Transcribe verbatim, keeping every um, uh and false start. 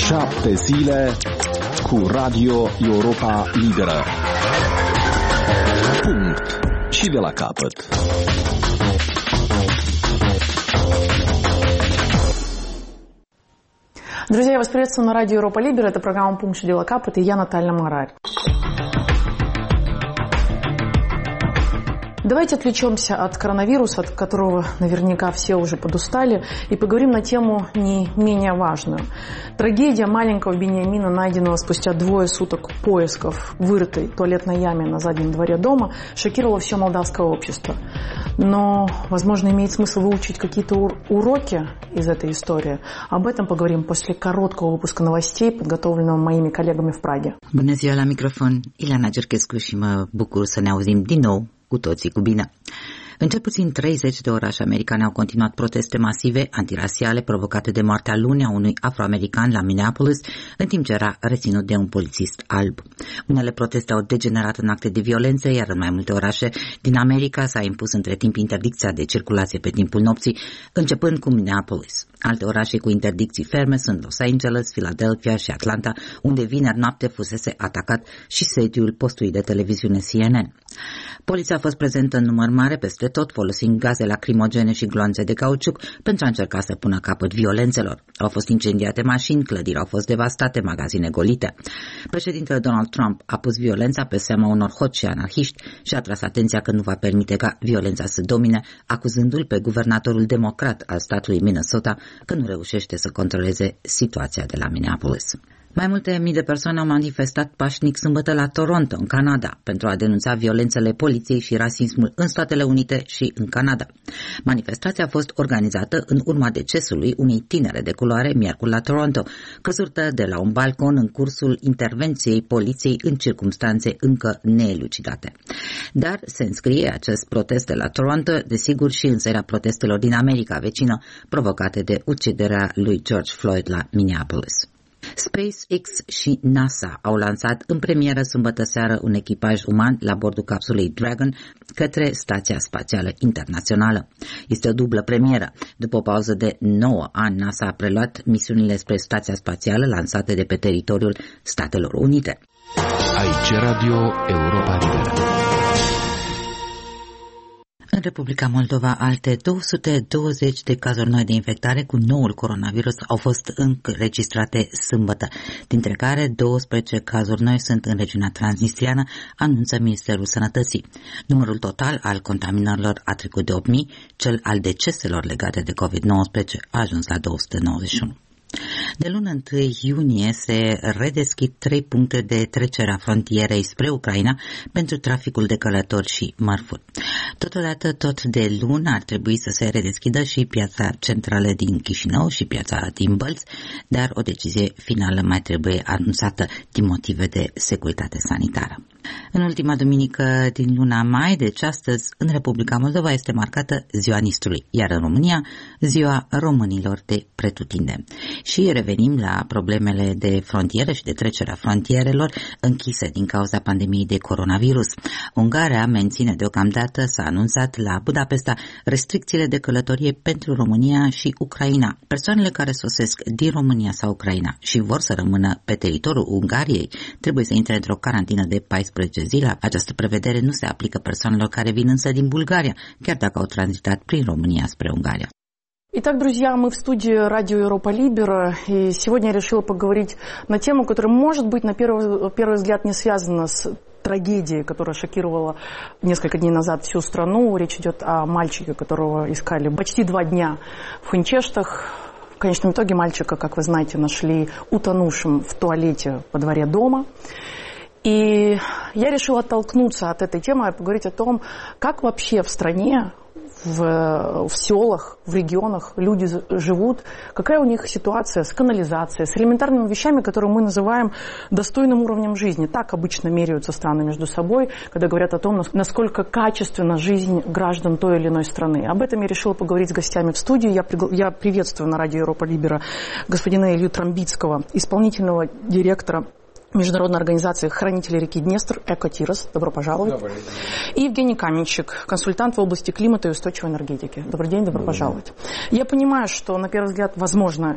Șapte zile cu Radio Europa Liberă. Punct. Și de la capăt. Друзья, я вас приветствую на радио Европа Либера. Это программа «Пункт и дела капот», и я Наталья Марарь. Давайте отвлечемся от коронавируса, от которого наверняка все уже подустали, и поговорим на тему не менее важную. Трагедия маленького Бениамина, найденного спустя двое суток поисков в вырытой туалетной яме на заднем дворе дома, шокировала все молдавское общество. Но, возможно, имеет смысл выучить какие-то уроки из этой истории. Об этом поговорим после короткого выпуска новостей, подготовленного моими коллегами в Праге. Bună ziua, la microfon, Ileana Gerchescu și mă bucur să ne auzim din nou cu toții cu bine. În cel puțin treizeci de orașe americane au continuat proteste masive antirasiale provocate de moartea luni a unui afroamerican la Minneapolis, în timp ce era reținut de un polițist alb. Unele proteste au degenerat în acte de violență, iar în mai multe orașe din America s-a impus între timp interdicția de circulație pe timpul nopții, începând cu Minneapolis. Alte orașe cu interdicții ferme sunt Los Angeles, Philadelphia și Atlanta, unde vineri noapte fusese atacat și sediul postului de televiziune C N N. Poliția a fost prezentă în număr mare peste tot, folosind gaze lacrimogene și gloanțe de cauciuc pentru a încerca să pună capăt violențelor. Au fost incendiate mașini, clădiri au fost devastate, magazine golite. Președintele Donald Trump a pus violența pe seama unor hoți și anarhiști și a tras atenția că nu va permite ca violența să domine, acuzându-l pe guvernatorul democrat al statului Minnesota că nu reușește să controleze situația de la Minneapolis. Mai multe mii de persoane au manifestat pașnic sâmbătă la Toronto, în Canada, pentru a denunța violențele poliției și rasismul în Statele Unite și în Canada. Manifestația a fost organizată în urma decesului unei tinere de culoare miercuri la Toronto, căzută de la un balcon în cursul intervenției poliției în circumstanțe încă neelucidate. Dar se înscrie acest protest de la Toronto, desigur, și în seria protestelor din America vecină, provocate de uciderea lui George Floyd la Minneapolis. SpaceX și NASA au lansat în premieră sâmbătă seară un echipaj uman la bordul capsulei Dragon către Stația Spațială Internațională. Este o dublă premieră. După o pauză de nouă ani, NASA a preluat misiunile spre Stația Spațială lansate de pe teritoriul Statelor Unite. Aici Radio Europa Liberă. În Republica Moldova, alte două sute douăzeci de cazuri noi de infectare cu noul coronavirus au fost înregistrate sâmbătă, dintre care douăsprezece cazuri noi sunt în regiunea transnistriană, anunță Ministerul Sănătății. Numărul total al contaminărilor a trecut de opt mii, cel al deceselor legate de covid nouăsprezece a ajuns la două sute nouăzeci și unu. De luna întâi iunie se redeschid trei puncte de trecere a frontierei spre Ucraina pentru traficul de călători și mărfuri. Totodată, tot de lună ar trebui să se redeschidă și piața centrală din Chișinău și piața din Bălți, dar o decizie finală mai trebuie anunțată din motive de securitate sanitară. În ultima duminică din luna mai, deci astăzi, în Republica Moldova este marcată Ziua Nistului, iar în România Ziua Românilor de pretutindeni. Și revenim la problemele de frontieră și de trecerea frontierelor închise din cauza pandemiei de coronavirus. Ungaria menține deocamdată, s-a anunțat la Budapesta, restricțiile de călătorie pentru România și Ucraina. Persoanele care sosesc din România sau Ucraina și vor să rămână pe teritoriul Ungariei trebuie să intre într-o carantină de paisprezece zile. Această prevedere nu se aplică persoanelor care vin însă din Bulgaria, chiar dacă au tranzitat prin România spre Ungaria. Итак, друзья, мы в студии радио Европа Либера, и сегодня я решила поговорить на тему, которая, может быть, на первый, первый взгляд не связана с трагедией, которая шокировала несколько дней назад всю страну. Речь идет о мальчике, которого искали почти два дня в Хунчештах. В конечном итоге мальчика, как вы знаете, нашли утонувшим в туалете во дворе дома. И я решила оттолкнуться от этой темы и поговорить о том, как вообще в стране, в, в селах, в регионах люди живут, какая у них ситуация с канализацией, с элементарными вещами, которые мы называем достойным уровнем жизни. Так обычно меряются страны между собой, когда говорят о том, насколько качественна жизнь граждан той или иной страны. Об этом я решила поговорить с гостями в студии. Я, пригла... я приветствую на радио Европа Либера господина Илью Трамбицкого, исполнительного директора Международной организации «Хранители реки Днестр» «Экотирос». Добро пожаловать. Добрый день. И Евгений Каменщик, консультант в области климата и устойчивой энергетики. Добрый день, добро Добрый пожаловать. День. Я понимаю, что на первый взгляд, возможно,